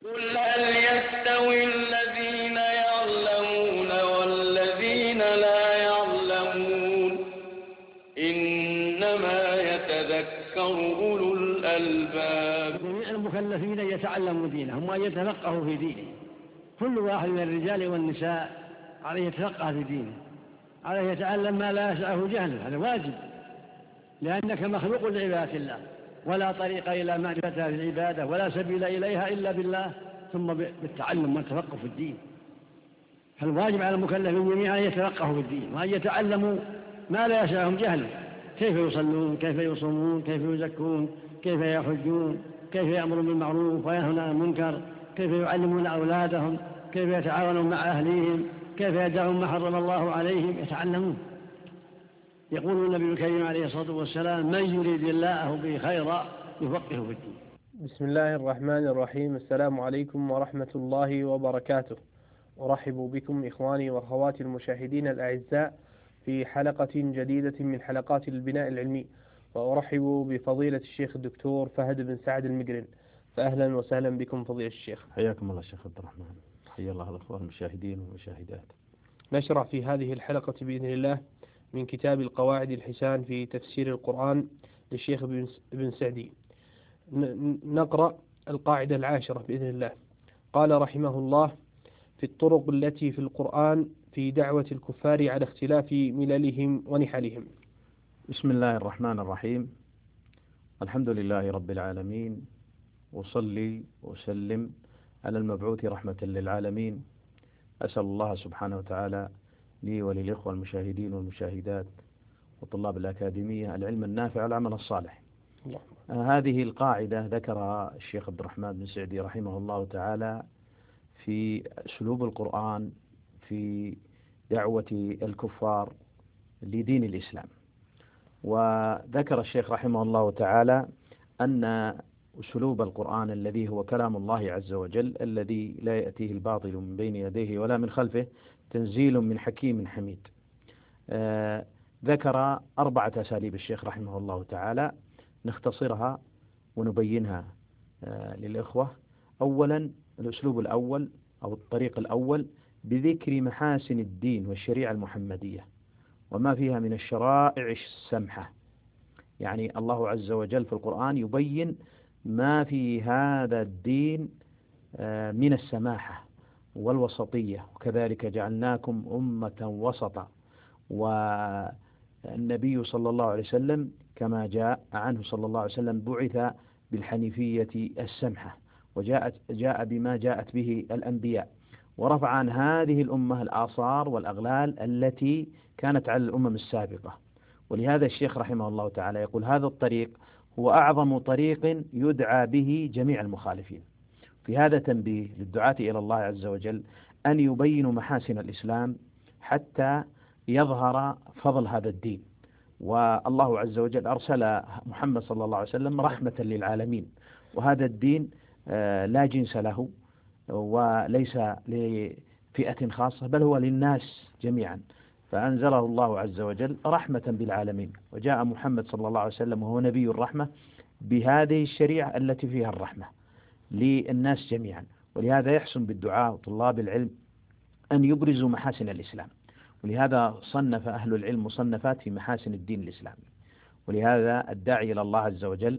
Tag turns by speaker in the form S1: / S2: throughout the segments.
S1: قل هل يستوي الذين يعلمون والذين لا يعلمون إنما يتذكر أولو الألباب.
S2: جميع المكلفين يتعلموا دينهم وأن يتفقهوا في دينهم. كل واحد من الرجال والنساء عليه يتفقه في دينه، عليه يتعلم ما لا يسعه جهله، هذا واجب، لأنك مخلوق لعبادة الله، ولا طريق إلى معرفتها في العبادة ولا سبيل إليها إلا بالله ثم بالتعلم والتفقه في الدين. فالواجب على المكلفين جميعا أن يتفقهوا في الدين وأن يتعلموا ما لا يسعهم جهله، كيف يصلون، كيف يصومون، كيف يزكون، كيف يحجون، كيف يأمرون بالمعروف وينهون عن المنكر، كيف يعلمون أولادهم، كيف يتعاونون مع أهليهم، كيف يدعون ما حرم الله عليهم، يتعلمون. يقول النبي الكريم عليه الصلاة والسلام: من يريد الله به خيرا يفقهه في الدين.
S3: بسم الله الرحمن الرحيم. السلام عليكم ورحمة الله وبركاته. أرحب بكم إخواني وأخواتي المشاهدين الأعزاء في حلقة جديدة من حلقات البناء العلمي، وأرحب بفضيلة الشيخ الدكتور فهد بن سعد المقرن. فأهلا وسهلا بكم فضيلة الشيخ.
S4: حياكم الله شيخ عبد الرحمن. حيا الله الأخوان المشاهدين والمشاهدات.
S3: نشرع في هذه الحلقة بإذن الله من كتاب القواعد الحسان في تفسير القرآن للشيخ بن سعدي. نقرأ القاعدة 10 بإذن الله. قال رحمه الله: في الطرق التي في القرآن في دعوة الكفار على اختلاف مللهم ونحلهم.
S4: بسم الله الرحمن الرحيم. الحمد لله رب العالمين، وصلي وسلم على المبعوث رحمة للعالمين. أسأل الله سبحانه وتعالى لي وللإخوة المشاهدين والمشاهدات وطلاب الأكاديمية العلم النافع والعمل الصالح. هذه القاعدة ذكرها الشيخ عبد الرحمن بن سعدي رحمه الله تعالى في أسلوب القرآن في دعوة الكفار لدين الإسلام. وذكر الشيخ رحمه الله تعالى أن أسلوب القرآن الذي هو كلام الله عز وجل الذي لا يأتيه الباطل من بين يديه ولا من خلفه تنزيل من حكيم حميد. ذكر 4 أساليب الشيخ رحمه الله تعالى، نختصرها ونبينها للإخوة. أولا، الأسلوب الأول أو الطريق الأول بذكر محاسن الدين والشريعة المحمدية وما فيها من الشرائع السمحة. يعني الله عز وجل في القرآن يبين ما في هذا الدين من السماحة والوسطية، وكذلك جعلناكم أمة وسطا. والنبي صلى الله عليه وسلم كما جاء عنه صلى الله عليه وسلم بعث بالحنيفية السمحة، جاء بما جاءت به الأنبياء، ورفع عن هذه الأمة الآثار والأغلال التي كانت على الأمم السابقة. ولهذا الشيخ رحمه الله تعالى يقول: هذا الطريق هو أعظم طريق يدعى به جميع المخالفين. في هذا تنبيه للدعاة إلى الله عز وجل أن يبينوا محاسن الإسلام حتى يظهر فضل هذا الدين. والله عز وجل أرسل محمد صلى الله عليه وسلم رحمة للعالمين، وهذا الدين لا جنس له وليس لفئة خاصة، بل هو للناس جميعا، فأنزله الله عز وجل رحمة بالعالمين. وجاء محمد صلى الله عليه وسلم وهو نبي الرحمة بهذه الشريعة التي فيها الرحمة للناس جميعا. ولهذا يحسن بالدعاء وطلاب العلم أن يبرزوا محاسن الإسلام، ولهذا صنف أهل العلم مصنفات في محاسن الدين الإسلامي. ولهذا الداعي إلى الله عز وجل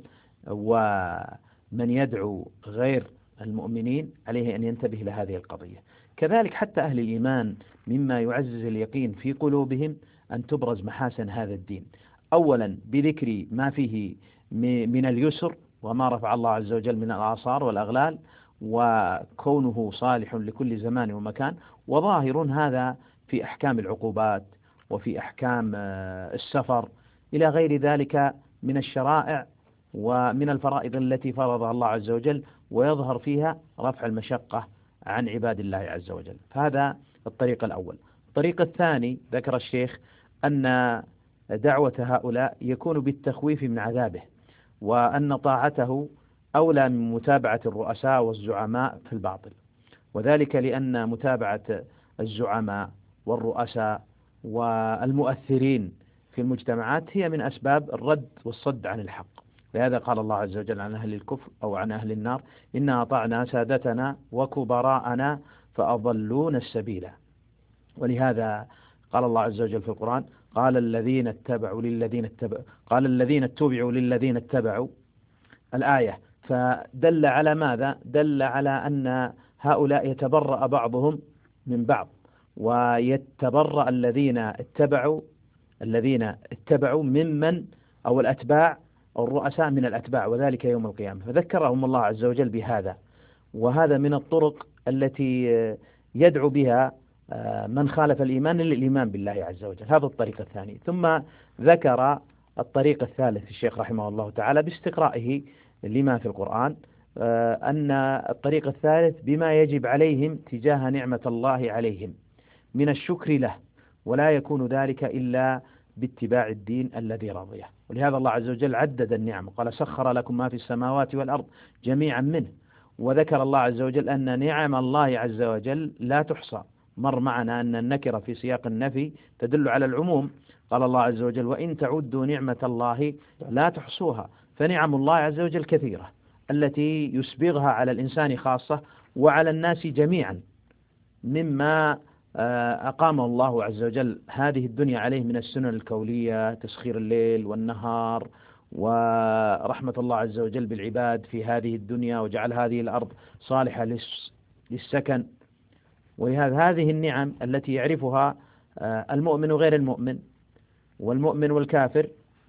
S4: ومن يدعو غير المؤمنين عليه أن ينتبه لهذه القضية. كذلك حتى أهل الإيمان مما يعزز اليقين في قلوبهم أن تبرز محاسن هذا الدين، أولا بذكر ما فيه من اليسر وما رفع الله عز وجل من الآثار والأغلال، وكونه صالح لكل زمان ومكان، وظاهر هذا في أحكام العقوبات وفي أحكام السفر إلى غير ذلك من الشرائع ومن الفرائض التي فرضها الله عز وجل، ويظهر فيها رفع المشقة عن عباد الله عز وجل. فهذا الطريق الأول. الطريق الثاني ذكر الشيخ أن دعوة هؤلاء يكون بالتخويف من عذابه، وأن طاعته أولى من متابعة الرؤساء والزعماء في الباطل، وذلك لأن متابعة الزعماء والرؤساء والمؤثرين في المجتمعات هي من أسباب الرد والصد عن الحق. لهذا قال الله عز وجل عن أهل الكفر أو عن أهل النار: إنا أطعنا سادتنا وكبراءنا فأضلون السبيل. ولهذا قال الله عز وجل في القرآن: قال الذين اتبعوا للذين اتبعوا الآية. فدل على ماذا؟ دل على أن هؤلاء يتبرأ بعضهم من بعض، ويتبرأ الذين اتبعوا ممن أو الأتباع أو الرؤساء من الأتباع، وذلك يوم القيامة. فذكرهم الله عز وجل بهذا، وهذا من الطرق التي يدعو بها من خالف الإيمان للإيمان بالله عز وجل. هذا الطريق الثاني. ثم ذكر الطريق الثالث الشيخ رحمه الله تعالى باستقرائه لما في القرآن، أن الطريق الثالث بما يجب عليهم تجاه نعمة الله عليهم من الشكر له، ولا يكون ذلك إلا باتباع الدين الذي رضيه. ولهذا الله عز وجل عدد النعم، قال: سخر لكم ما في السماوات والأرض جميعا منه. وذكر الله عز وجل أن نعم الله عز وجل لا تحصى. مر معنا أن النكرة في سياق النفي تدل على العموم. قال الله عز وجل: وإن تعدوا نعمة الله لا تحصوها. فنعم الله عز وجل كثيرة، التي يسبغها على الإنسان خاصة وعلى الناس جميعا، مما أقامه الله عز وجل هذه الدنيا عليه من السنن الكونية: تسخير الليل والنهار، ورحمة الله عز وجل بالعباد في هذه الدنيا، وجعل هذه الأرض صالحة للسكن. ولهذا هذه النعم التي يعرفها المؤمن وغير المؤمن والمؤمن والكافر،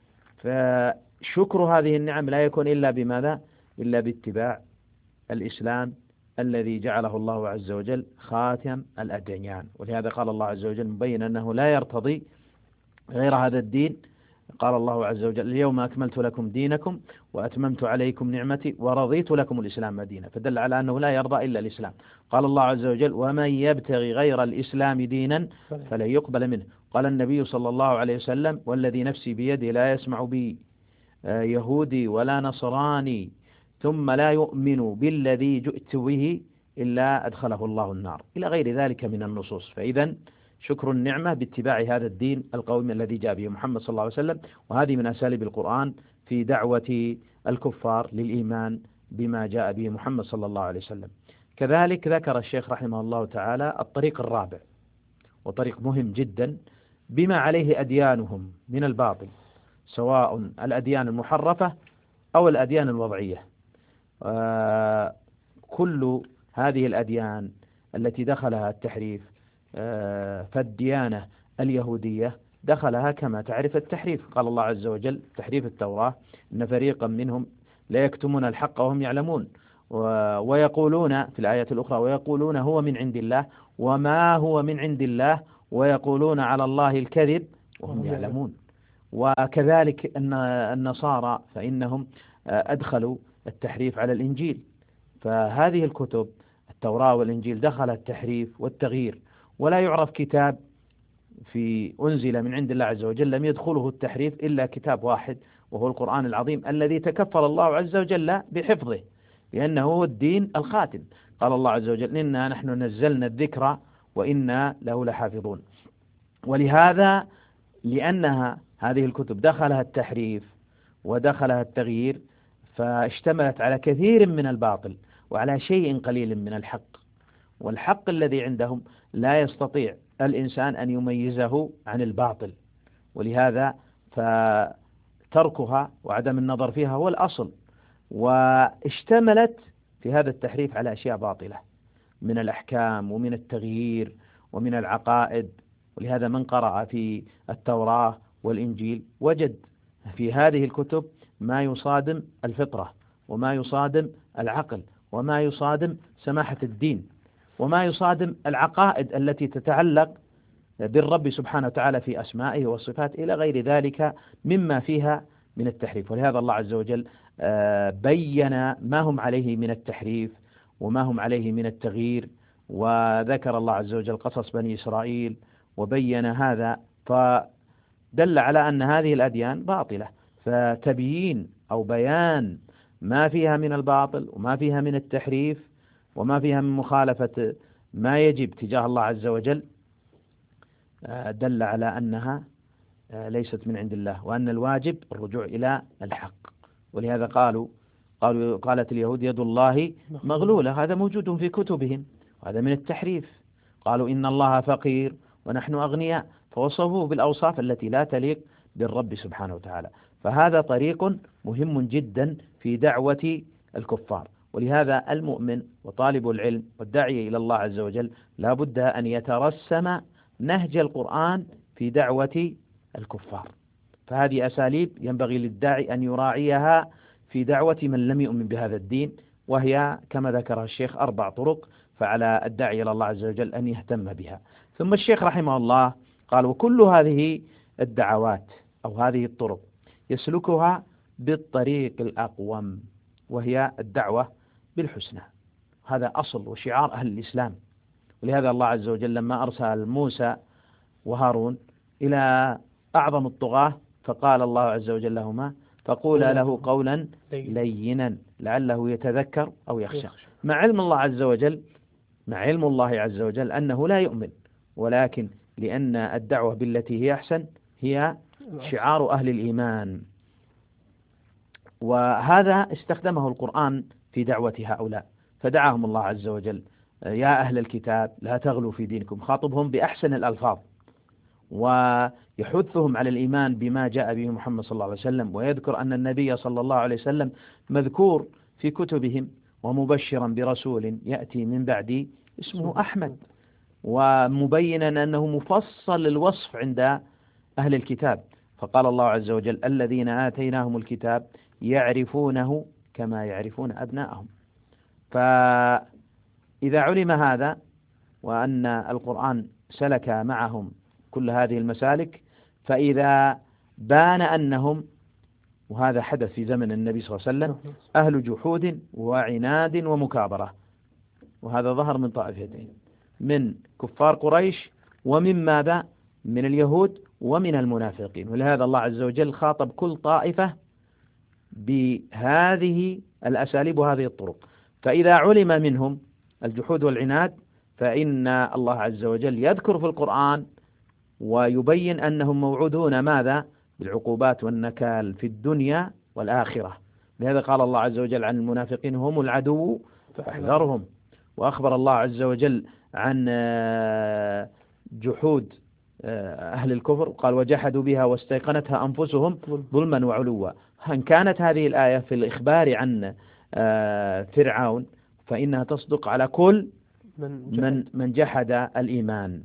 S4: فشكر هذه النعم لا يكون إلا بماذا؟ إلا باتباع الإسلام الذي جعله الله عز وجل خاتم الأديان. ولهذا قال الله عز وجل مبين أنه لا يرتضي غير هذا الدين. قال الله عز وجل: اليوم أكملت لكم دينكم وأتممت عليكم نعمتي ورضيت لكم الإسلام دينا. فدل على أنه لا يرضى إلا الإسلام. قال الله عز وجل: ومن يبتغي غير الإسلام دينا فلن يقبل منه. قال النبي صلى الله عليه وسلم: والذي نفسي بيده لا يسمع بي يهودي ولا نصراني ثم لا يؤمن بالذي جئت به إلا أدخله الله النار، إلى غير ذلك من النصوص. فإذا شكر النعمة باتباع هذا الدين القويم الذي جاء به محمد صلى الله عليه وسلم، وهذه من أساليب القرآن في دعوة الكفار للإيمان بما جاء به محمد صلى الله عليه وسلم. كذلك ذكر الشيخ رحمه الله تعالى الطريق الرابع، وطريق مهم جدا بما عليه أديانهم من الباطل، سواء الأديان المحرفة أو الأديان الوضعية. كل هذه الأديان التي دخلها التحريف، فالديانة اليهودية دخلها كما تعرف التحريف. قال الله عز وجل: تحريف التوراة: إن فريقا منهم لا يكتمون الحق وهم يعلمون. ويقولون في الآية الأخرى: ويقولون هو من عند الله وما هو من عند الله ويقولون على الله الكذب وهم يعلمون. وكذلك النصارى فإنهم أدخلوا التحريف على الإنجيل. فهذه الكتب التوراة والإنجيل دخل التحريف والتغيير، ولا يعرف كتاب أنزل من عند الله عز وجل لم يدخله التحريف إلا كتاب واحد، وهو القرآن العظيم الذي تكفل الله عز وجل بحفظه، لأنه هو الدين الخاتم. قال الله عز وجل: إنا نحن نزلنا الذكر وإنا له لحافظون. ولهذا لأنها هذه الكتب دخلها التحريف ودخلها التغيير، فاشتملت على كثير من الباطل وعلى شيء قليل من الحق، والحق الذي عندهم لا يستطيع الإنسان أن يميزه عن الباطل. ولهذا فتركها وعدم النظر فيها هو الأصل. واشتملت في هذا التحريف على أشياء باطلة من الأحكام ومن التغيير ومن العقائد. ولهذا من قرأ في التوراة والإنجيل وجد في هذه الكتب ما يصادم الفطرة، وما يصادم العقل، وما يصادم سماحة الدين، وما يصادم العقائد التي تتعلق بالرب سبحانه وتعالى في أسمائه والصفات إلى غير ذلك مما فيها من التحريف. ولهذا الله عز وجل بين ما هم عليه من التحريف وما هم عليه من التغيير، وذكر الله عز وجل قصص بني إسرائيل وبين هذا، فدل على أن هذه الأديان باطلة. فتبيين أو بيان ما فيها من الباطل وما فيها من التحريف وما فيها من مخالفة ما يجب تجاه الله عز وجل دل على أنها ليست من عند الله، وأن الواجب الرجوع إلى الحق. ولهذا قالت اليهود يد الله مغلولة، هذا موجود في كتبهم، وهذا من التحريف. قالوا إن الله فقير ونحن أغنياء، فوصفوه بالأوصاف التي لا تليق بالرب سبحانه وتعالى. فهذا طريق مهم جدا في دعوة الكفار. ولهذا المؤمن وطالب العلم والداعي إلى الله عز وجل لا بد أن يترسم نهج القرآن في دعوة الكفار. فهذه أساليب ينبغي للداعي أن يراعيها في دعوة من لم يؤمن بهذا الدين، وهي كما ذكرها الشيخ 4 طرق، فعلى الداعي إلى الله عز وجل أن يهتم بها. ثم الشيخ رحمه الله قال: وكل هذه الدعوات أو هذه الطرق يسلكها بالطريق الأقوم، وهي الدعوة بالحسنى. هذا أصل وشعار أهل الإسلام. ولهذا الله عز وجل لما أرسل موسى وهارون إلى أعظم الطغاة فقال الله عز وجل لهما: فقولا له قولا لينا لعله يتذكر أو يخشى. مع علم الله عز وجل أنه لا يؤمن، ولكن لأن الدعوة بالتي هي أحسن هي شعار أهل الإيمان. وهذا استخدمه القرآن في دعوة هؤلاء، فدعاهم الله عز وجل: يا أهل الكتاب لا تغلوا في دينكم، خاطبهم بأحسن الألفاظ، ويحثهم على الإيمان بما جاء به محمد صلى الله عليه وسلم، ويذكر أن النبي صلى الله عليه وسلم مذكور في كتبهم ومبشرا برسول يأتي من بعدي اسمه أحمد، ومبينا أنه مفصل الوصف عند أهل الكتاب. فقال الله عز وجل: الذين آتيناهم الكتاب يعرفونه كما يعرفون أبناءهم. فإذا علم هذا وأن القرآن سلك معهم كل هذه المسالك، فإذا بان أنهم، وهذا حدث في زمن النبي صلى الله عليه وسلم، أهل جحود وعناد ومكابرة، وهذا ظهر من طائفتين، من كفار قريش ومن ماذا؟ من اليهود ومن المنافقين. ولهذا الله عز وجل خاطب كل طائفة بهذه الأساليب وهذه الطرق. فإذا علم منهم الجحود والعناد فإن الله عز وجل يذكر في القرآن ويبين أنهم موعودون ماذا؟ بالعقوبات والنكال في الدنيا والآخرة. لهذا قال الله عز وجل عن المنافقين: هم العدو فاحذرهم. وأخبر الله عز وجل عن جحود أهل الكفر، قال: وجحدوا بها واستيقنتها أنفسهم ظلما وعلوا. إن كانت هذه الآية في الإخبار عن فرعون فإنها تصدق على كل من جحد الإيمان.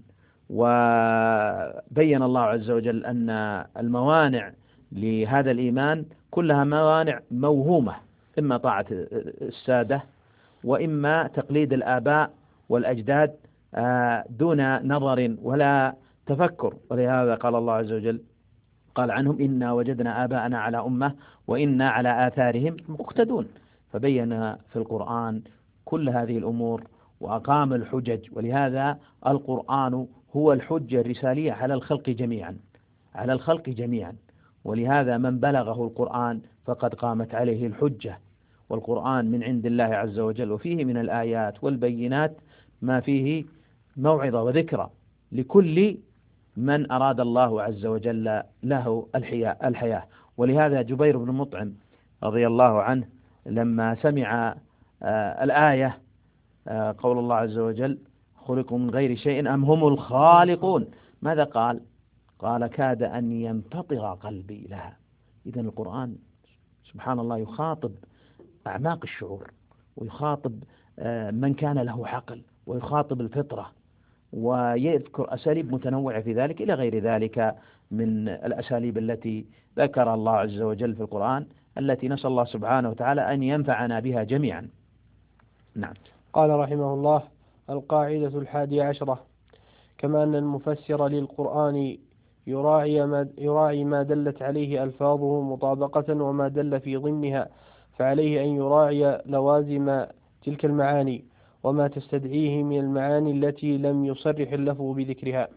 S4: وبين الله عز وجل أن الموانع لهذا الإيمان كلها موانع موهومة، إما طاعة السادة وإما تقليد الآباء والأجداد دون نظر ولا تفكر. ولهذا قال الله عز وجل قال عنهم: إنا وجدنا آباءنا على أمة وإنا على آثارهم مقتدون. فبين في القرآن كل هذه الأمور وأقام الحجج. ولهذا القرآن هو الحجة الرسالية على الخلق جميعا، ولهذا من بلغه القرآن فقد قامت عليه الحجة. والقرآن من عند الله عز وجل، وفيه من الآيات والبينات ما فيه موعظة وذكرى لكل من أراد الله عز وجل له الحياة. ولهذا جبير بن مطعم رضي الله عنه لما سمع الآية قول الله عز وجل: خلقوا من غير شيء أم هم الخالقون، ماذا قال؟ قال: كاد أن ينفطر قلبي لها. إذن القرآن سبحان الله يخاطب أعماق الشعور، ويخاطب من كان له عقل، ويخاطب الفطرة، ويذكر أساليب متنوعة في ذلك إلى غير ذلك من الأساليب التي ذكر الله عز وجل في القرآن، التي نسأل الله سبحانه وتعالى أن ينفعنا بها جميعا. نعم.
S3: قال رحمه الله: القاعدة 11: كما أن المفسر للقرآن يراعي ما دلت عليه ألفاظه مطابقة وما دل في ضمنها، فعليه أن يراعي لوازم تلك المعاني وما تستدعيه من المعاني التي لم يصرح اللفظ بذكرها.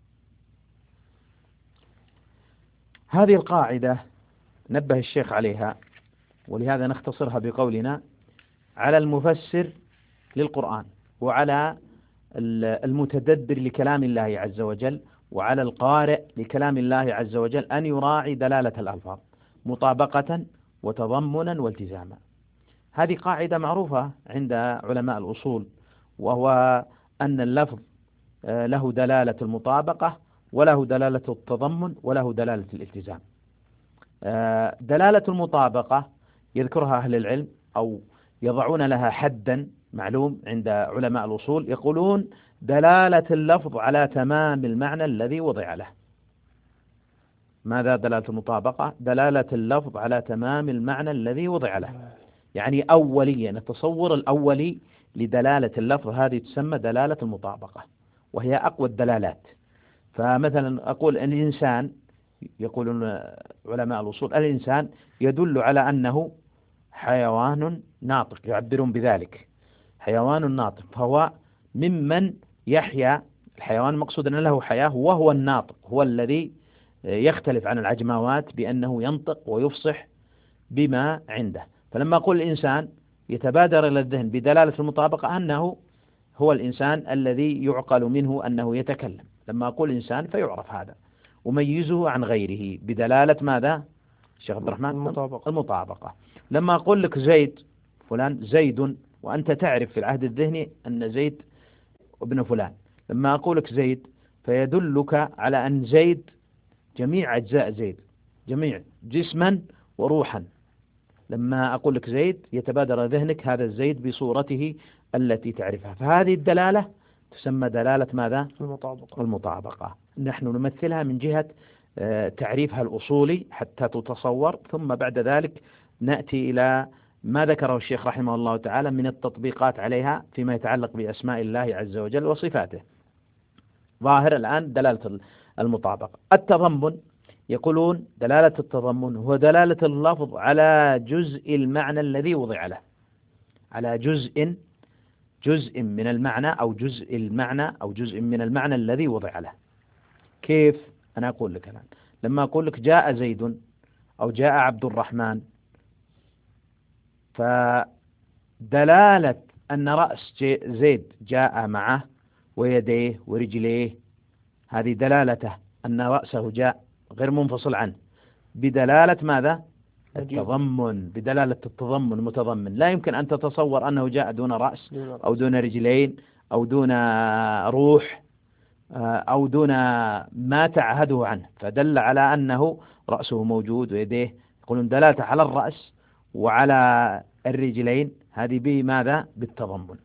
S4: هذه القاعدة نبه الشيخ عليها، ولهذا نختصرها بقولنا: على المفسر للقرآن وعلى المتدبر لكلام الله عز وجل وعلى القارئ لكلام الله عز وجل أن يراعي دلالة الألفاظ مطابقة وتضمنا والتزاما. هذه قاعدة معروفة عند علماء الأصول، وهو أن اللفظ له دلالة المطابقة وله دلالة التضمن وله دلالة الالتزام. دلالة المطابقة يذكرها أهل العلم أو يضعون لها حدا معلوم عند علماء الأصول، يقولون دلالة اللفظ على تمام المعنى الذي وضع له. ماذا دلالة المطابقة؟ دلالة اللفظ على تمام المعنى الذي وضع له، يعني أوليا التصور الأولي لدلالة اللفظ هذه تسمى دلالة المطابقة، وهي أقوى الدلالات. فمثلا أقول الإنسان، يقولون علماء الأصول الإنسان يدل على أنه حيوان ناطق، يعبرون بذلك حيوان ناطق، فهو ممن يحيا. الحيوان مقصود أن له حياة، وهو الناطق، هو الذي يختلف عن العجماوات بأنه ينطق ويفصح بما عنده. فلما أقول الإنسان يتبادر إلى الذهن بدلالة المطابقة أنه هو الإنسان الذي يعقل منه أنه يتكلم. لما أقول إنسان فيعرف هذا، وميزه عن غيره بدلالة ماذا شيخ عبد الرحمن؟ المطابقة. لما أقول لك زيد، فلان زيد، وأنت تعرف في العهد الذهني أن زيد ابن فلان، لما أقول لك زيد فيدلك على أن زيد جميع أجزاء زيد، جميع جسما وروحا. لما أقول لك زيد يتبادر ذهنك هذا الزيد بصورته التي تعرفها. فهذه الدلالة تسمى دلالة ماذا؟ المطابقة. نحن نمثلها من جهة تعريفها الأصولي حتى تتصور، ثم بعد ذلك نأتي إلى ما ذكره الشيخ رحمه الله تعالى من التطبيقات عليها فيما يتعلق بأسماء الله عز وجل وصفاته. ظاهر الآن دلالة المطابقة. التضمن، يقولون دلالة التضمن هو دلالة اللفظ على جزء المعنى الذي وضع له، على جزء من المعنى أو جزء المعنى أو جزء من المعنى الذي وضع له. كيف؟ أنا أقول لك الآن لما أقول لك جاء زيد أو جاء عبد الرحمن، فدلالة أن رأس زيد جاء معه ويديه ورجليه، هذه دلالته أن رأسه جاء غير منفصل عنه، بدلالة ماذا؟ التضمن، بدلالة التضمن متضمن. لا يمكن أن تتصور أنه جاء دون رأس أو دون رجلين أو دون روح أو دون ما تعهده عنه، فدل على أنه رأسه موجود ويديه. يقولون دلالته على الرأس وعلى الرجلين هذه بماذا؟ بالتضمن.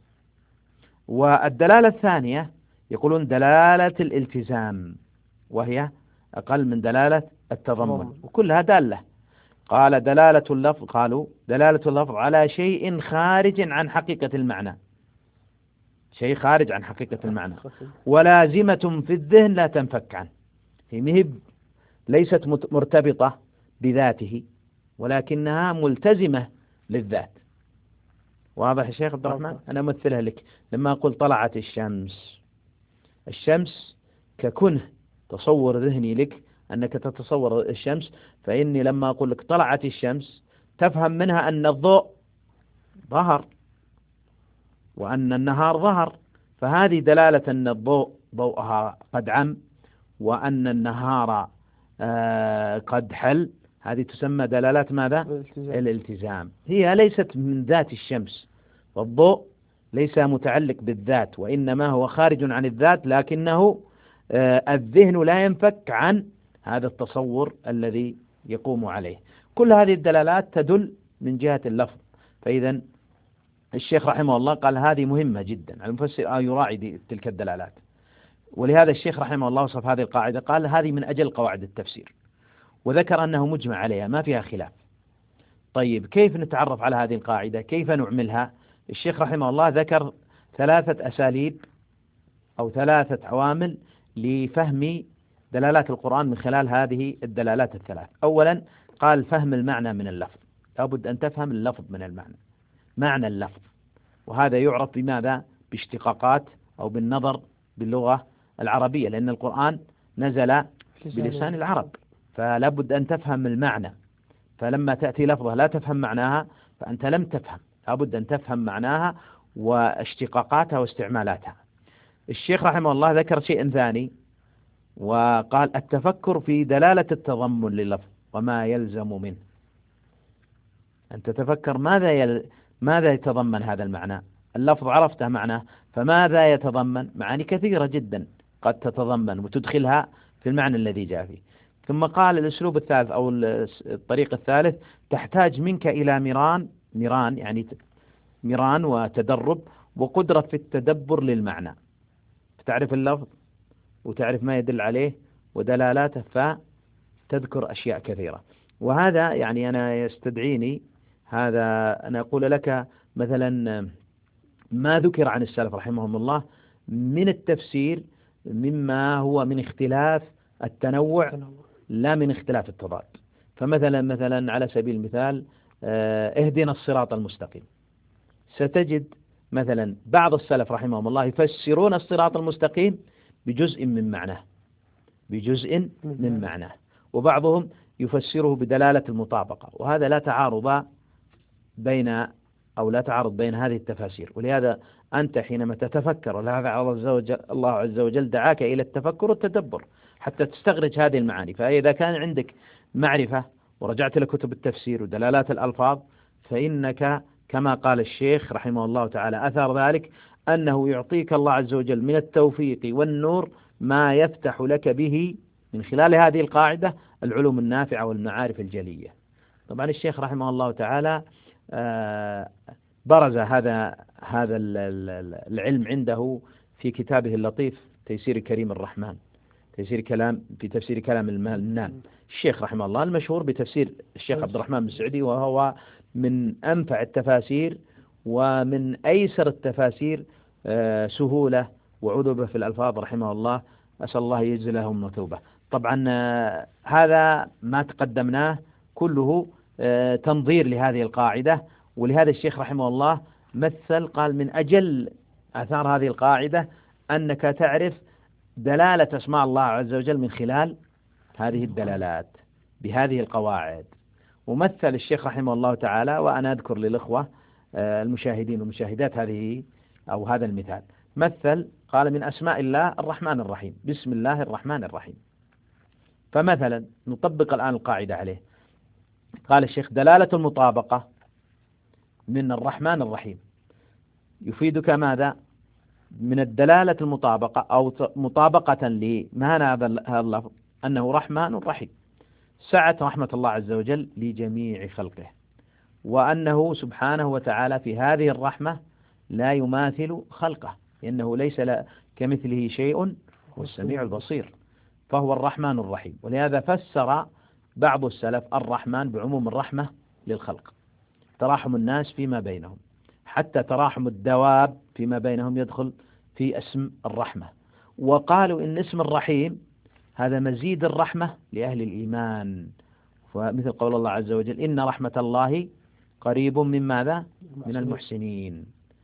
S4: والدلالة الثانية يقولون دلالة الالتزام، وهي أقل من دلالة التضمن، وكلها دالة. قال دلالة اللفظ، قالوا دلالة اللفظ على شيء خارج عن حقيقة المعنى، شيء خارج عن حقيقة المعنى، ولازمة في الذهن لا تنفك عنه. هي ليست مرتبطة بذاته، ولكنها ملتزمة للذات. واضح يا شيخ عبد الرحمن؟ أنا أمثلها لك. لما أقول طلعت الشمس، الشمس ككنه تصور ذهني لك أنك تتصور الشمس، فإني لما أقول لك طلعت الشمس تفهم منها أن الضوء ظهر وأن النهار ظهر، فهذه دلالة أن الضوء ضوءها قد عم وأن النهار قد حل. هذه تسمى دلالات ماذا؟ الالتزام. هي ليست من ذات الشمس، والضوء ليس متعلق بالذات، وإنما هو خارج عن الذات، لكنه الذهن لا ينفك عن هذا التصور الذي يقوم عليه. كل هذه الدلالات تدل من جهة اللفظ. فإذا الشيخ رحمه الله قال هذه مهمة جدا، المفسر يراعي تلك الدلالات، ولهذا الشيخ رحمه الله وصف هذه القاعدة قال هذه من أجل قواعد التفسير، وذكر أنه مجمع عليها ما فيها خلاف. طيب كيف نتعرف على هذه القاعدة؟ كيف نعملها؟ الشيخ رحمه الله ذكر 3 أساليب أو 3 عوامل لفهم دلالات القرآن من خلال هذه الدلالات ال3. أولا قال فهم المعنى من اللفظ، لابد أن تفهم اللفظ من المعنى، معنى اللفظ، وهذا يعرف بماذا؟ باشتقاقات أو بالنظر باللغة العربية، لأن القرآن نزل بلسان العرب، فلابد أن تفهم المعنى. فلما تأتي لفظة لا تفهم معناها فأنت لم تفهم، لابد أن تفهم معناها واشتقاقاتها واستعمالاتها. الشيخ رحمه الله ذكر شيء ثاني وقال التفكر في دلالة التضمن لللفظ وما يلزم منه. أن تتفكر ماذا يتضمن هذا المعنى. اللفظ عرفته معناه، فماذا يتضمن؟ معاني كثيرة جدا قد تتضمن وتدخلها في المعنى الذي جاء فيه. ثم قال الأسلوب الثالث أو الطريق الثالث: تحتاج منك إلى ميران يعني ميران وتدرب وقدرة في التدبر للمعنى، فتعرف اللفظ وتعرف ما يدل عليه ودلالاته، فتذكر أشياء كثيرة. وهذا يعني أنا يستدعيني هذا أن أقول لك مثلا ما ذكر عن السلف رحمهم الله من التفسير مما هو من اختلاف التنوع لا من اختلاف التضاد. فمثلا على سبيل المثال اهدنا الصراط المستقيم، ستجد مثلا بعض السلف رحمهم الله يفسرون الصراط المستقيم بجزء من معناه، وبعضهم يفسره بدلالة المطابقة، وهذا لا تعارض بين هذه التفاسير. ولهذا أنت حينما تتفكر، ولهذا الله عز وجل دعاك إلى التفكر والتدبر حتى تستخرج هذه المعاني. فإذا كان عندك معرفة ورجعت لكتب التفسير ودلالات الألفاظ، فإنك كما قال الشيخ رحمه الله تعالى أثار ذلك أنه يعطيك الله عز وجل من التوفيق والنور ما يفتح لك به من خلال هذه القاعدة العلوم النافعة والمعارف الجلية. طبعا الشيخ رحمه الله تعالى برز هذا العلم عنده في كتابه اللطيف تيسير كريم الرحمن، في تفسير كلام المنان. الشيخ رحمه الله المشهور بتفسير الشيخ عبد الرحمن بن سعدي، وهو من أنفع التفاسير ومن أيسر التفاسير سهولة وعذبة في الألفاظ رحمه الله، أسأل الله يجزلهم مثوبة. طبعا هذا ما تقدمناه كله تنظير لهذه القاعدة، ولهذا الشيخ رحمه الله قال من أجل آثار هذه القاعدة أنك تعرف دلالة أسماء الله عز وجل من خلال هذه الدلالات بهذه القواعد. ومثل الشيخ رحمه الله تعالى، وأنا أذكر للإخوة المشاهدين والمشاهدات هذا المثال، قال من أسماء الله الرحمن الرحيم، بسم الله الرحمن الرحيم. فمثلا نطبق الآن القاعدة عليه. قال الشيخ دلالة المطابقة من الرحمن الرحيم يفيدك ماذا؟ من الدلالة المطابقة أو مطابقة لمعنى هذا اللفظ أنه رحمن رحيم، سعت رحمة الله عز وجل لجميع خلقه، وأنه سبحانه وتعالى في هذه الرحمة لا يماثل خلقه، لأنه ليس كمثله شيء والسميع البصير، فهو الرحمن الرحيم. ولهذا فسر بعض السلف الرحمن بعموم الرحمة للخلق، تراحم الناس فيما بينهم، حتى تراحم الدواب فيما بينهم يدخل في اسم الرحمة. وقالوا إن اسم الرحيم هذا مزيد الرحمة لأهل الإيمان، فمثل قول الله عز وجل إن رحمة الله قريب من ماذا؟ من المحسنين.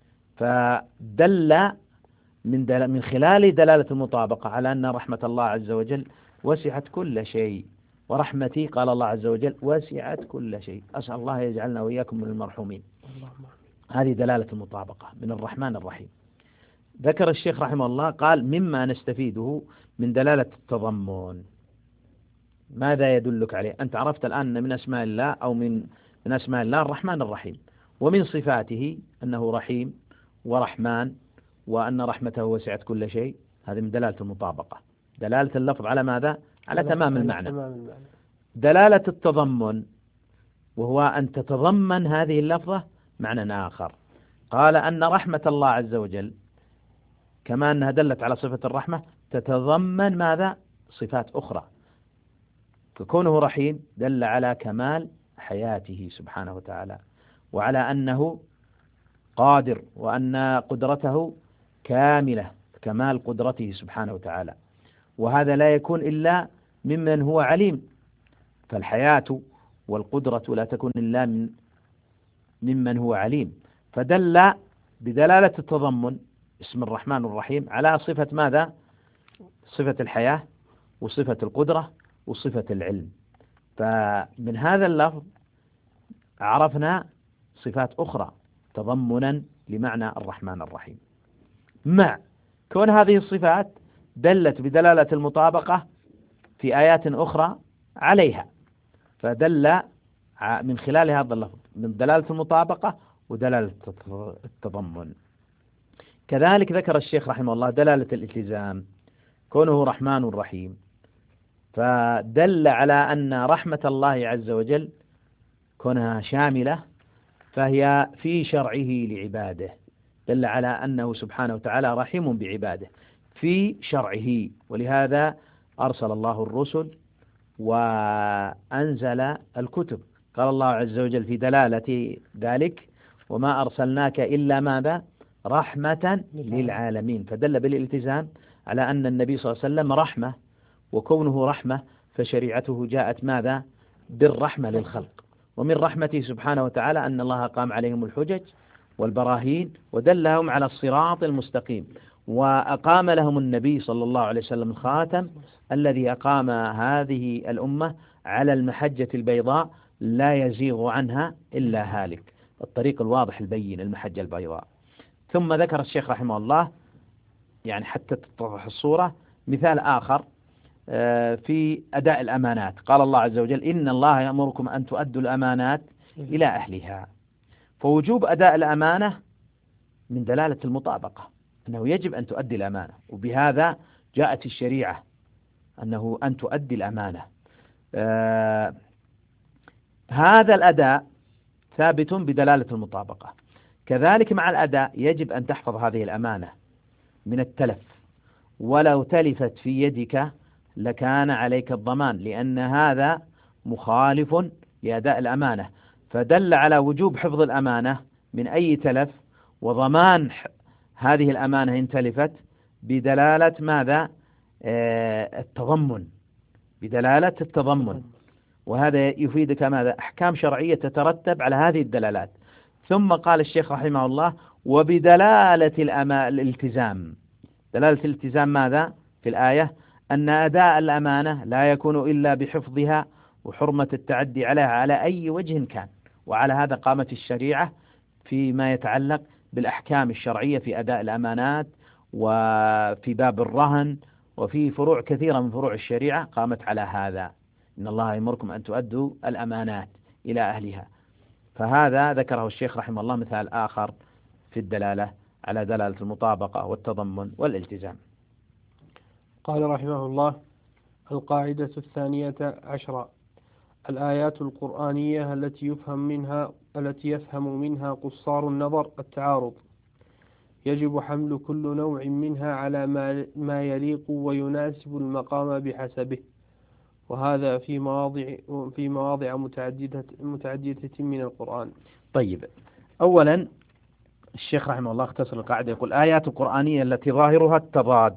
S4: فدل من خلال دلالة المطابقة على أن رحمة الله عز وجل وسعت كل شيء، ورحمتي قال الله عز وجل وسعت كل شيء. أسأل الله يجعلنا وإياكم من المرحومين. هذه دلالة المطابقة من الرحمن الرحيم. ذكر الشيخ رحمه الله قال مما نستفيده من دلالة التضمن. ماذا يدلك عليه؟ أنت عرفت الآن من أسماء الله أو من أسماء الله الرحمن الرحيم، ومن صفاته أنه رحيم ورحمن، وأن رحمته وسعت كل شيء. هذه من دلالة المطابقة، دلالة اللفظ على ماذا؟ على تمام المعنى. دلالة التضمن وهو أن تتضمن هذه اللفظة معنى آخر. قال أن رحمة الله عز وجل كما أنها دلت على صفة الرحمة تتضمن ماذا؟ صفات أخرى. فكونه رحيم دل على كمال حياته سبحانه وتعالى، وعلى أنه قادر، وأن قدرته كاملة، كمال قدرته سبحانه وتعالى، وهذا لا يكون إلا ممن هو عليم. فالحياة والقدرة لا تكون إلا ممن هو عليم. فدل بدلالة التضمن اسم الرحمن الرحيم على صفة ماذا؟ صفة الحياة وصفة القدرة وصفة العلم. فمن هذا اللفظ عرفنا صفات أخرى تضمنا لمعنى الرحمن الرحيم، مع كون هذه الصفات دلت بدلالة المطابقة في آيات أخرى عليها، فدل من خلال هذا اللفظ من دلالة المطابقة ودلالة التضمن. كذلك ذكر الشيخ رحمه الله دلالة الالتزام، كونه رحمن رحيم، فدل على أن رحمة الله عز وجل كونها شاملة فهي في شرعه لعباده، دل على أنه سبحانه وتعالى رحيم بعباده في شرعه، ولهذا أرسل الله الرسل وأنزل الكتب. قال الله عز وجل في دلالة ذلك: وما أرسلناك إلا ماذا؟ رحمة للعالمين. فدل بالالتزام على أن النبي صلى الله عليه وسلم رحمة، وكونه رحمة فشريعته جاءت ماذا؟ بالرحمة للخلق. ومن رحمته سبحانه وتعالى أن الله قام عليهم الحجج والبراهين ودلهم على الصراط المستقيم، وأقام لهم النبي صلى الله عليه وسلم الخاتم الذي أقام هذه الأمة على المحجة البيضاء لا يزيغ عنها إلا هالك، الطريق الواضح البين، المحجة البيضاء. ثم ذكر الشيخ رحمه الله يعني حتى تتضح الصورة مثال آخر في أداء الأمانات. قال الله عز وجل: إن الله يأمركم أن تؤدوا الأمانات إلى أهلها. فوجوب أداء الأمانة من دلالة المطابقة، أنه يجب أن تؤدي الأمانة، وبهذا جاءت الشريعة أنه أن تؤدي الأمانة. هذا الأداء ثابت بدلالة المطابقة. كذلك مع الأداء يجب أن تحفظ هذه الأمانة من التلف، ولو تلفت في يدك لكان عليك الضمان، لأن هذا مخالف لأداء الأمانة، فدل على وجوب حفظ الأمانة من أي تلف، وضمان هذه الأمانة إن تلفت بدلالة ماذا؟ التضمن، بدلالة التضمن. وهذا يفيدك ماذا؟ أحكام شرعية تترتب على هذه الدلالات. ثم قال الشيخ رحمه الله: وبدلالة الالتزام. دلالة الالتزام ماذا في الآية؟ أن أداء الأمانة لا يكون إلا بحفظها وحرمة التعدي عليها على أي وجه كان. وعلى هذا قامت الشريعة فيما يتعلق بالأحكام الشرعية في أداء الأمانات، وفي باب الرهن، وفي فروع كثيرة من فروع الشريعة قامت على هذا: إن الله يأمركم أن تؤدوا الأمانات إلى أهلها. فهذا ذكره الشيخ رحمه الله مثال آخر في الدلالة على دلالة المطابقة والتضمن والالتزام.
S3: قال رحمه الله: القاعدة 12 الآيات القرآنية التي يفهم منها قصار النظر التعارض، يجب حمل كل نوع منها على ما يليق ويناسب المقام بحسبه، وهذا في مواضع متعددة من القرآن.
S4: طيب، أولا الشيخ رحمه الله اختصر القاعدة، يقول: الآيات القرآنية التي ظاهرها التضاد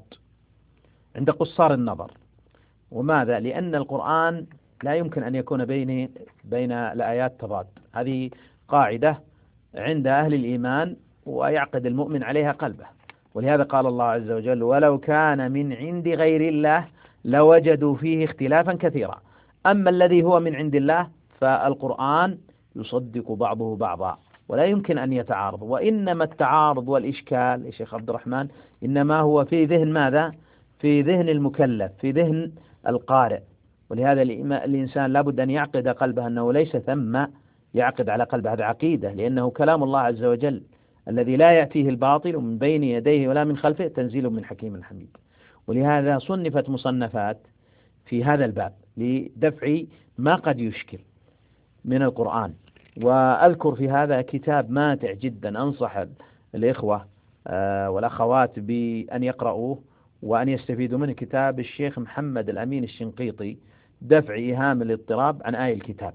S4: عند قصار النظر. وماذا؟ لأن القرآن لا يمكن أن يكون بين الآيات تضاد. هذه قاعدة عند أهل الإيمان ويعقد المؤمن عليها قلبه. ولهذا قال الله عز وجل: ولو كان من عند غير الله لوجدوا فيه اختلافا كثيرا. أما الذي هو من عند الله فالقرآن يصدق بعضه بعضا ولا يمكن أن يتعارض. وإنما التعارض والإشكال يا شيخ عبد الرحمن إنما هو في ذهن ماذا؟ في ذهن المكلف، في ذهن القارئ. ولهذا الإنسان لابد أن يعقد قلبه أنه ليس ثم يعقد على قلبه، هذا عقيدة، لأنه كلام الله عز وجل الذي لا يأتيه الباطل من بين يديه ولا من خلفه، تنزيل من حكيم حميد. ولهذا صنفت مصنفات في هذا الباب لدفع ما قد يشكل من القرآن. وأذكر في هذا كتاب ماتع جدا، أنصح الإخوة والأخوات بأن يقرأوه وأن يستفيدوا منه، كتاب الشيخ محمد الأمين الشنقيطي، دفع إيهام الاضطراب عن آي الكتاب،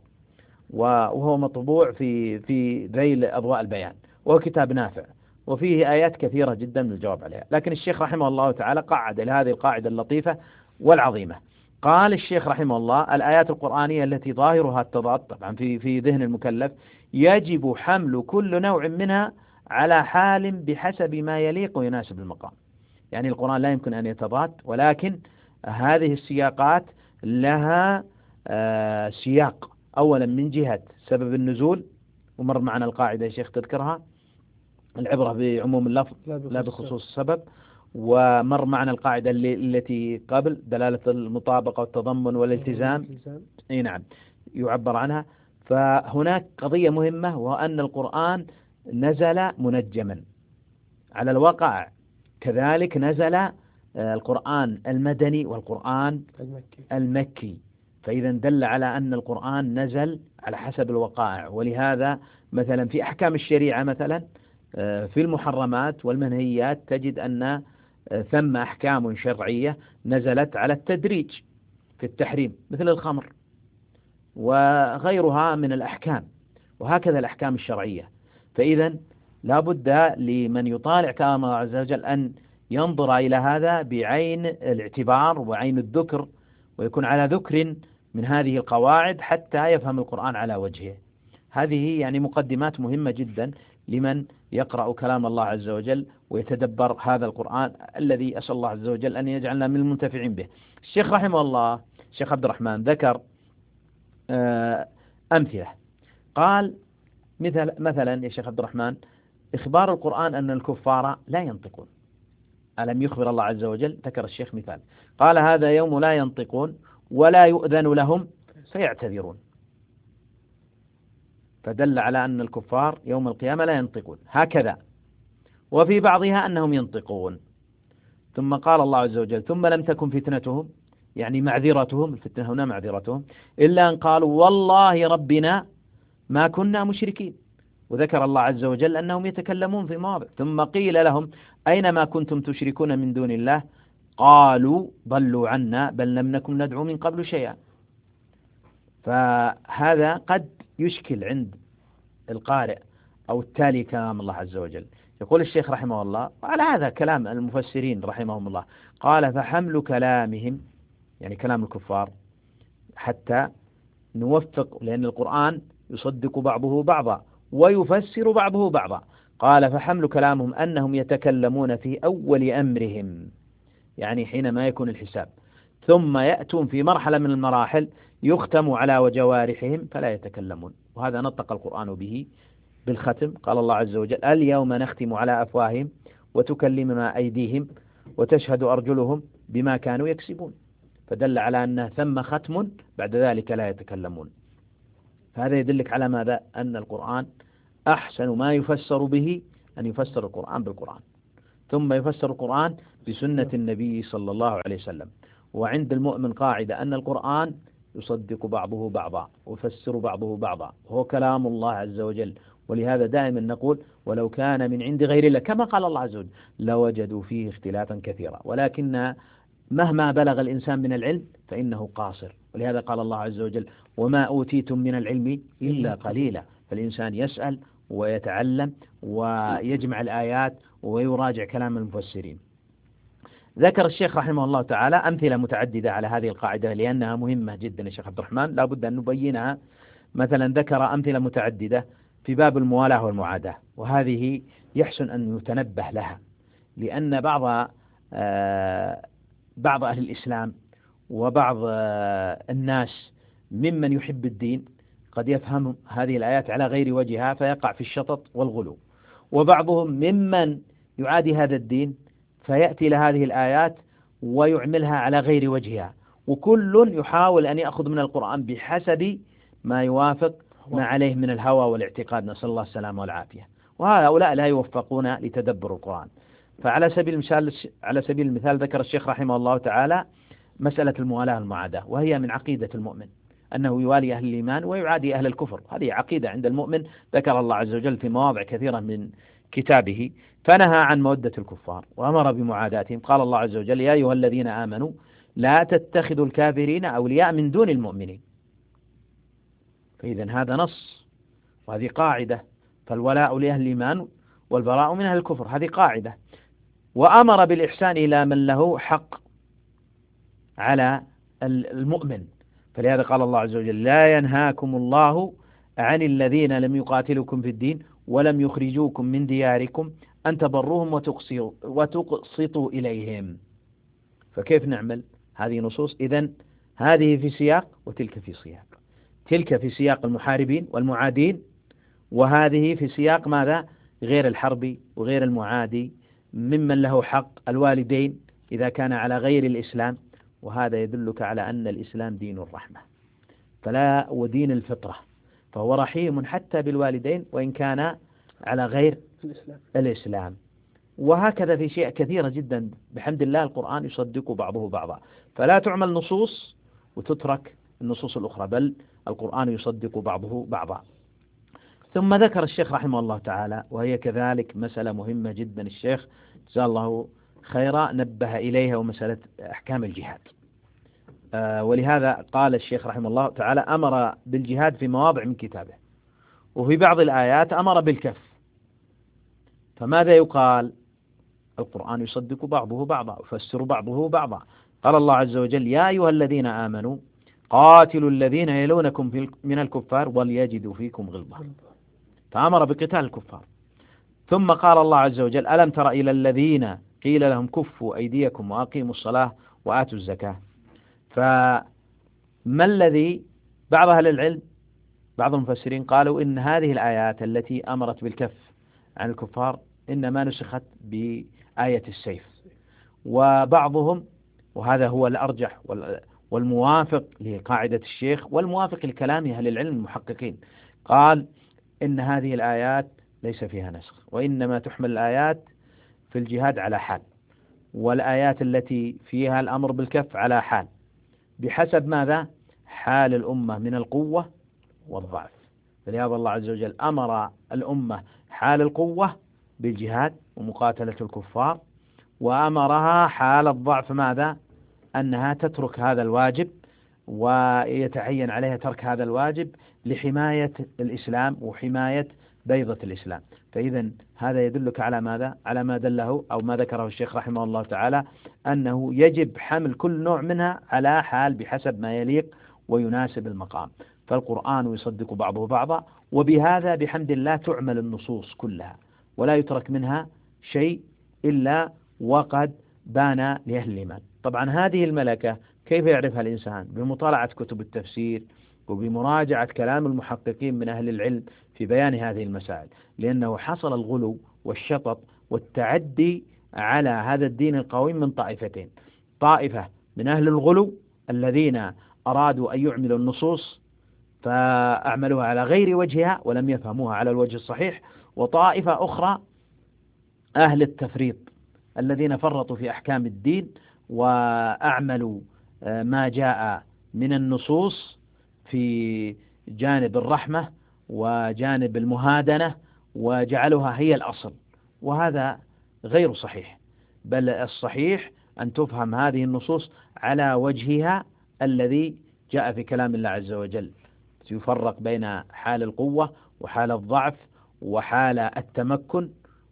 S4: وهو مطبوع في ذيل أضواء البيان، وهو كتاب نافع وفيه آيات كثيرة جدا من الجواب عليها. لكن الشيخ رحمه الله تعالى قعد لهذه القاعدة اللطيفة والعظيمة. قال الشيخ رحمه الله: الآيات القرآنية التي ظاهرها التضاد، طبعا في ذهن المكلف، يجب حمل كل نوع منها على حال بحسب ما يليق ويناسب المقام. يعني القرآن لا يمكن أن يتضاد، ولكن هذه السياقات لها سياق، أولا من جهة سبب النزول، ومر معنا القاعدة يا شيخ تذكرها، العبرة بعموم اللفظ لا بخصوص السبب. ومر معنا القاعدة التي قبل دلالة المطابقة والتضمن والالتزام، اي نعم، يعبر عنها. فهناك قضية مهمة، وأن القرآن نزل منجما على الوقائع، كذلك نزل القرآن المدني والقرآن المكي، فإذا دل على أن القرآن نزل على حسب الوقائع. ولهذا مثلا في أحكام الشريعة مثلا في المحرمات والمنهيات تجد أن ثم أحكام شرعية نزلت على التدريج في التحريم مثل الخمر وغيرها من الأحكام، وهكذا الأحكام الشرعية. فإذا لا بد لمن يطالع كلام الله عز وجل أن ينظر إلى هذا بعين الاعتبار وعين الذكر، ويكون على ذكر من هذه القواعد حتى يفهم القرآن على وجهه. هذه يعني مقدمات مهمة جدا لمن يقرأ كلام الله عز وجل ويتدبر هذا القرآن الذي أسأل الله عز وجل أن يجعلنا من المنتفعين به. الشيخ رحمه الله الشيخ عبد الرحمن ذكر أمثلة، قال مثلا يا شيخ عبد الرحمن إخبار القرآن أن الكفار لا ينطقون، ألم يخبر الله عز وجل؟ ذكر الشيخ مثال، قال هذا يوم لا ينطقون ولا يؤذن لهم فيعتذرون، فدل على أن الكفار يوم القيامة لا ينطقون هكذا، وفي بعضها أنهم ينطقون. ثم قال الله عز وجل ثم لم تكن فتنتهم، يعني معذرتهم، الفتنة هنا معذرتهم، إلا أن قالوا والله ربنا ما كنا مشركين. وذكر الله عز وجل أنهم يتكلمون في مواضع، ثم قيل لهم أين ما كنتم تشركون من دون الله قالوا ضلوا عنا بل لم نكن ندعو من قبل شيئا. فهذا قد يشكل عند القارئ أو التالي كلام الله عز وجل. يقول الشيخ رحمه الله، وعلى هذا كلام المفسرين رحمهم الله، قال فحمل كلامهم يعني كلام الكفار حتى نوفق، لأن القرآن يصدق بعضه بعضا ويفسر بعضه بعضا. قال فحمل كلامهم أنهم يتكلمون في أول أمرهم، يعني حينما يكون الحساب، ثم يأتون في مرحلة من المراحل يختم على جوارحهم فلا يتكلمون، وهذا نطق القرآن به بالختم. قال الله عز وجل اليوم نختم على أفواههم وتكلمنا أيديهم وتشهد أرجلهم بما كانوا يكسبون، فدل على أن ثم ختم بعد ذلك لا يتكلمون. فهذا يدلك على ماذا؟ أن القرآن أحسن ما يفسر به أن يفسر القرآن بالقرآن، ثم يفسر القرآن بسنة النبي صلى الله عليه وسلم. وعند المؤمن قاعدة أن القرآن يصدق بعضه بعضا ويفسر بعضه بعضا، وهو كلام الله عز وجل. ولهذا دائما نقول ولو كان من عند غير الله كما قال الله عز وجل لوجدوا فيه اختلافا كثيرا، ولكن مهما بلغ الإنسان من العلم فإنه قاصر. ولهذا قال الله عز وجل وما أوتيتم من العلم إلا قليلا. فالإنسان يسأل ويتعلم ويجمع الآيات ويراجع كلام المفسرين. ذكر الشيخ رحمه الله تعالى أمثلة متعددة على هذه القاعدة لأنها مهمة جدا يا شيخ عبد الرحمن، لا بد أن نبينها. مثلا ذكر أمثلة متعددة في باب الموالاة والمعاداة، وهذه يحسن أن يتنبه لها، لأن بعض أهل الإسلام وبعض الناس ممن يحب الدين قد يفهم هذه الآيات على غير وجهها فيقع في الشطط والغلو، وبعضهم ممن يعادي هذا الدين فيأتي لهذه الآيات ويعملها على غير وجهها، وكل يحاول أن يأخذ من القرآن بحسب ما يوافق ما عليه من الهوى والاعتقاد، نسأل الله السلامة والعافية. وهؤلاء لا يوفقون لتدبر القرآن. فعلى سبيل المثال ذكر الشيخ رحمه الله تعالى مسألة الموالاة والمعاداة، وهي من عقيدة المؤمن أنه يوالي أهل الإيمان ويعادي أهل الكفر، هذه عقيدة عند المؤمن ذكر الله عز وجل في مواضع كثيرة من كتابه. فنهى عن مودة الكفار وأمر بمعاداتهم. قال الله عز وجل يا أيها الذين آمنوا لا تتخذوا الكافرين أولياء من دون المؤمنين. فإذا هذا نص وهذه قاعدة، فالولاء لأهل الإيمان والبراء من أهل الكفر، هذه قاعدة. وأمر بالإحسان إلى من له حق على المؤمن، فلهذا قال الله عز وجل لا ينهاكم الله عن الذين لم يقاتلوكم في الدين ولم يخرجوكم من دياركم أن تبروهم وتقسطوا إليهم. فكيف نعمل هذه نصوص؟ إذن هذه في سياق وتلك في سياق، تلك في سياق المحاربين والمعادين، وهذه في سياق ماذا؟ غير الحربي وغير المعادي ممن له حق، الوالدين إذا كان على غير الإسلام. وهذا يدلك على أن الإسلام دين الرحمة ودين الفطرة، فهو رحيم حتى بالوالدين وإن كان على غير الإسلام. وهكذا في شيء كثيرة جدا بحمد الله القرآن يصدق بعضه بعضا، فلا تعمل نصوص وتترك النصوص الأخرى، بل القرآن يصدق بعضه بعضا. ثم ذكر الشيخ رحمه الله تعالى، وهي كذلك مسألة مهمة جدا الشيخ جزاه الله خيرا نبه إليها، ومسألة أحكام الجهاد. ولهذا قال الشيخ رحمه الله تعالى أمر بالجهاد في مواضع من كتابه، وفي بعض الآيات أمر بالكف. فماذا يقال؟ القرآن يصدق بعضه بعضا، يفسر بعضه بعضا. قال الله عز وجل: يا أيها الذين آمنوا قاتلوا الذين يلونكم من الكفار وليجدوا فيكم غلظة، فأمر بقتال الكفار. ثم قال الله عز وجل: ألم تر إلى الذين قيل لهم كفوا أيديكم وأقيموا الصلاة وآتوا الزكاة. فما الذي بعض أهل العلم بعض المفسرين قالوا إن هذه الآيات التي أمرت بالكف عن الكفار إنما نسخت بآية السيف. وبعضهم، وهذا هو الأرجح والموافق لقاعدة الشيخ والموافق لكلام أهل العلم المحققين، قال إن هذه الآيات ليس فيها نسخ، وإنما تحمل الآيات في الجهاد على حال، والآيات التي فيها الأمر بالكف على حال، بحسب ماذا؟ حال الأمة من القوة والضعف. فلهذا الله عز وجل أمر الأمة حال القوة بالجهاد ومقاتلة الكفار، وأمرها حال الضعف ماذا؟ أنها تترك هذا الواجب ويتعين عليها ترك هذا الواجب لحماية الإسلام وحماية بيضة الإسلام. فإذا هذا يدلك على ماذا؟ على ما دله أو ما ذكره الشيخ رحمه الله تعالى، أنه يجب حمل كل نوع منها على حال بحسب ما يليق ويناسب المقام. فالقرآن يصدق بعضه بعضا، وبهذا بحمد الله تعمل النصوص كلها ولا يترك منها شيء إلا وقد بان لأهل الإيمان. طبعا هذه الملكة كيف يعرفها الإنسان؟ بمطالعة كتب التفسير وبمراجعة كلام المحققين من أهل العلم في بيان هذه المسائل، لأنه حصل الغلو والشطط والتعدي على هذا الدين القويم من طائفتين: طائفة من أهل الغلو الذين أرادوا أن يعملوا النصوص فأعملوها على غير وجهها ولم يفهموها على الوجه الصحيح، وطائفة أخرى أهل التفريط الذين فرطوا في أحكام الدين وأعملوا ما جاء من النصوص في جانب الرحمة وجانب المهادنة وجعلوها هي الأصل، وهذا غير صحيح، بل الصحيح أن تفهم هذه النصوص على وجهها الذي جاء في كلام الله عز وجل، يفرق بين حال القوة وحال الضعف وحال التمكن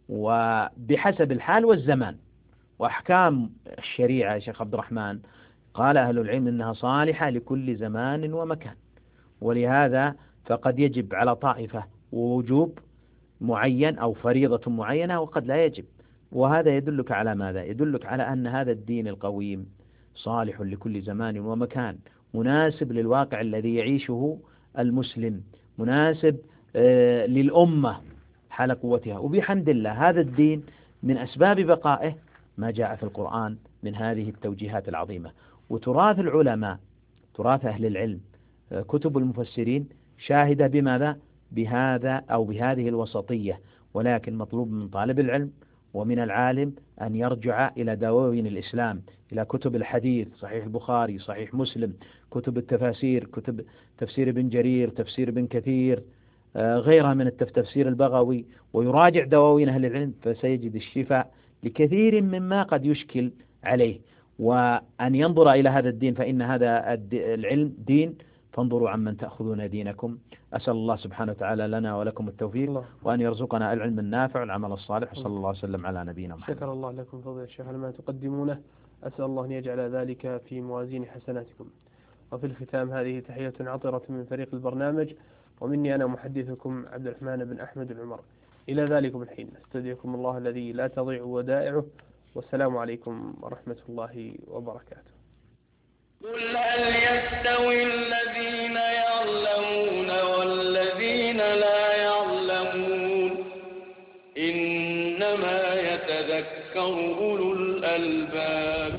S4: وبحسب الحال والزمان. وأحكام الشريعة يا شيخ عبد الرحمن قال أهل العلم إنها صالحة لكل زمان ومكان، ولهذا فقد يجب على طائفة وجوب معين أو فريضة معينة وقد لا يجب. وهذا يدلك على ماذا؟ يدلك على أن هذا الدين القويم صالح لكل زمان ومكان، مناسب للواقع الذي يعيشه المسلم، مناسب للأمة حال قوتها. وبحمد الله هذا الدين من أسباب بقائه ما جاء في القرآن من هذه التوجيهات العظيمة. وتراث العلماء، تراث أهل العلم، كتب المفسرين شاهدة بماذا؟ بهذا أو بهذه الوسطية. ولكن مطلوب من طالب العلم ومن العالم أن يرجع إلى دواوين الإسلام، إلى كتب الحديث، صحيح البخاري، صحيح مسلم، كتب التفاسير، كتب تفسير ابن جرير، تفسير ابن كثير، غيرها من تفسير البغوي، ويراجع دواوين أهل العلم فسيجد الشفاء لكثير مما قد يشكل عليه. وأن ينظر إلى هذا الدين، فإن هذا العلم دين، فانظروا عمن تأخذون دينكم. أسأل الله سبحانه وتعالى لنا ولكم التوفيق وأن يرزقنا العلم النافع والعمل الصالح، وصلى الله وسلم على نبينا محمد.
S3: شكر الله لكم فضيلة الشيخ على ما تقدمونه، أسأل الله أن يجعل ذلك في موازين حسناتكم. وفي الختام هذه تحية عطرة من فريق البرنامج، ومني أنا محدثكم عبد الرحمن بن أحمد العمر. إلى ذلكم الحين استودعكم الله الذي لا تضيع ودائعه، والسلام عليكم ورحمة الله وبركاته.
S1: قل هل يستوي الذين يعلمون والذين لا يعلمون إنما يتذكر أولو الألباب.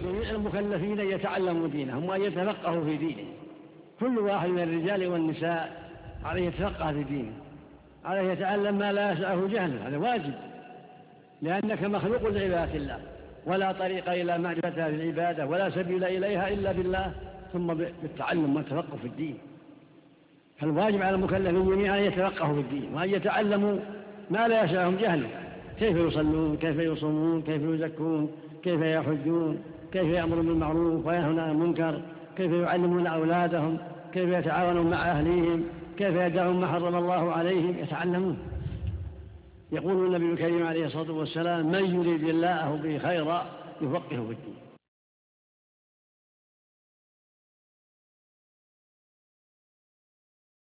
S2: المكلفين يتعلموا دينهم ويتفقهوا في دينهم، كل واحد من الرجال والنساء عليه يتفقه في دينه، عليه يتعلم ما لا يسعه جهله، هذا واجب، لأنك مخلوق لعبادة الله، ولا طريق إلى معرفتها بالعبادة ولا سبيل إليها إلا بالله، ثم بالتعلم والتفقه في الدين. فالواجب على المكلفين جميعا أن يتفقهوا في الدين وأن يتعلموا ما لا يسعهم جهله، كيف يصلون، كيف يصومون، كيف يزكون، كيف يحجون، كيف يأمرون بالمعروف وينهون عن المنكر، كيف يعلمون أولادهم، كيف يتعاونون مع أهليهم، كيف يدعون ما حرم الله عليهم، يتعلمون. يقول النبي الكريم عليه الصلاة والسلام: من يريد الله به خيرا يفقهه في الدين.